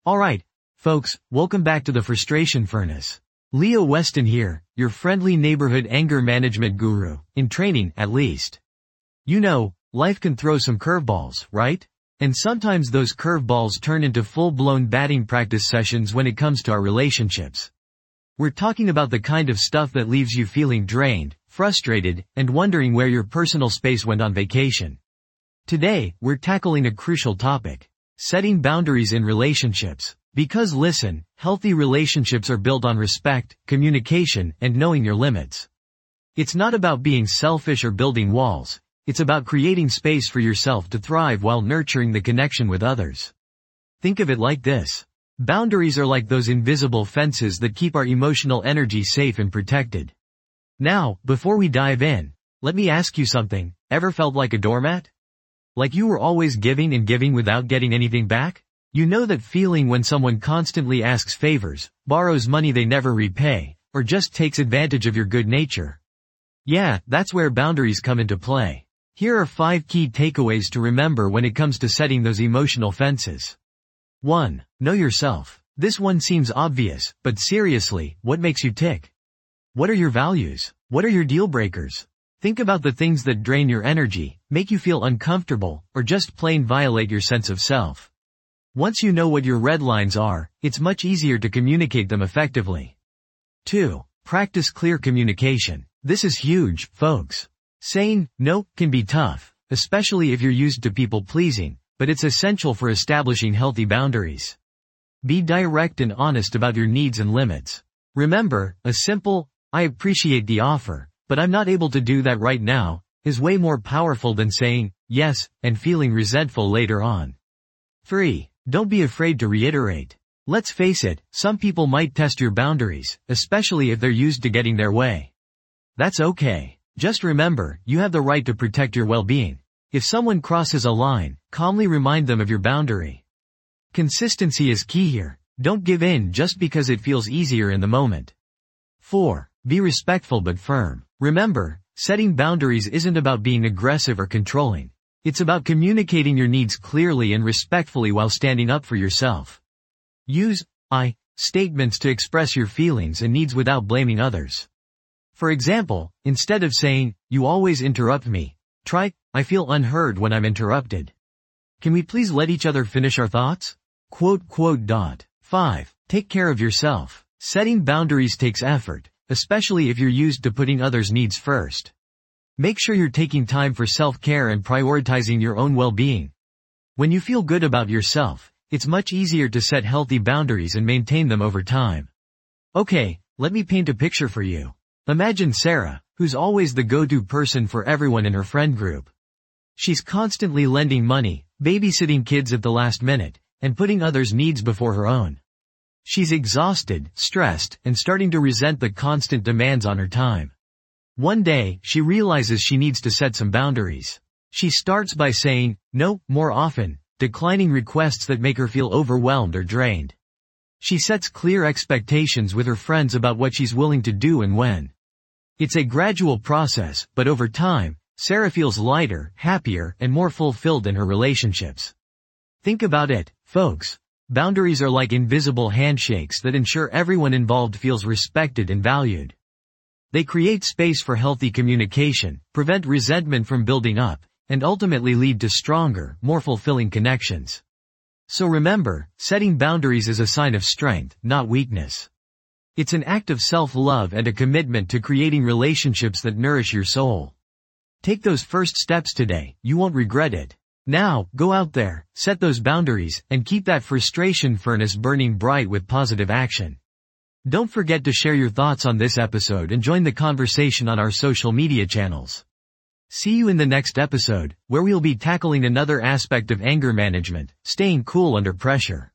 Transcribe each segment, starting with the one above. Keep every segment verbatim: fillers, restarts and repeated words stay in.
Alright, folks, welcome back to the Frustration Furnace. Leo Weston here, your friendly neighborhood anger management guru, in training at least. You know, life can throw some curveballs, right? And sometimes those curveballs turn into full-blown batting practice sessions when it comes to our relationships. We're talking about the kind of stuff that leaves you feeling drained, frustrated, and wondering where your personal space went on vacation. Today, we're tackling a crucial topic. Setting boundaries in relationships. Because listen, healthy relationships are built on respect, communication, and knowing your limits. It's not about being selfish or building walls. It's about creating space for yourself to thrive while nurturing the connection with others. Think of it like this. Boundaries are like those invisible fences that keep our emotional energy safe and protected. Now, before we dive in, let me ask you something. Ever felt like a doormat? Like you were always giving and giving without getting anything back? You know that feeling when someone constantly asks favors, borrows money they never repay, or just takes advantage of your good nature? Yeah, that's where boundaries come into play. Here are five key takeaways to remember when it comes to setting those emotional fences. one. Know yourself. This one seems obvious, but seriously, what makes you tick? What are your values? What are your deal breakers? Think about the things that drain your energy, make you feel uncomfortable, or just plain violate your sense of self. Once you know what your red lines are, it's much easier to communicate them effectively. two. Practice clear communication. This is huge, folks. Saying no can be tough, especially if you're used to people pleasing, but it's essential for establishing healthy boundaries. Be direct and honest about your needs and limits. Remember, a simple, "I appreciate the offer, but I'm not able to do that right now," is way more powerful than saying yes and feeling resentful later on. three. Don't be afraid to reiterate. Let's face it, some people might test your boundaries, especially if they're used to getting their way. That's okay. Just remember, you have the right to protect your well-being. If someone crosses a line, calmly remind them of your boundary. Consistency is key here. Don't give in just because it feels easier in the moment. four. Be respectful but firm. Remember, setting boundaries isn't about being aggressive or controlling. It's about communicating your needs clearly and respectfully while standing up for yourself. Use I statements to express your feelings and needs without blaming others. For example, instead of saying, "You always interrupt me," try, "I feel unheard when I'm interrupted. Can we please let each other finish our thoughts?" Quote, quote, dot. five. Take care of yourself. Setting boundaries takes effort, especially if you're used to putting others' needs first. Make sure you're taking time for self-care and prioritizing your own well-being. When you feel good about yourself, it's much easier to set healthy boundaries and maintain them over time. Okay, let me paint a picture for you. Imagine Sarah, who's always the go-to person for everyone in her friend group. She's constantly lending money, babysitting kids at the last minute, and putting others' needs before her own. She's exhausted, stressed, and starting to resent the constant demands on her time. One day, she realizes she needs to set some boundaries. She starts by saying no more often, declining requests that make her feel overwhelmed or drained. She sets clear expectations with her friends about what she's willing to do and when. It's a gradual process, but over time, Sarah feels lighter, happier, and more fulfilled in her relationships. Think about it, folks. Boundaries are like invisible handshakes that ensure everyone involved feels respected and valued. They create space for healthy communication, prevent resentment from building up, and ultimately lead to stronger, more fulfilling connections. So remember, setting boundaries is a sign of strength, not weakness. It's an act of self-love and a commitment to creating relationships that nourish your soul. Take those first steps today, you won't regret it. Now, go out there, set those boundaries, and keep that frustration furnace burning bright with positive action. Don't forget to share your thoughts on this episode and join the conversation on our social media channels. See you in the next episode, where we'll be tackling another aspect of anger management, staying cool under pressure.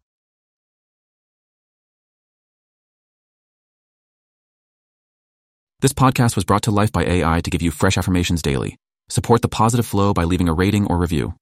This podcast was brought to life by A I to give you fresh affirmations daily. Support the positive flow by leaving a rating or review.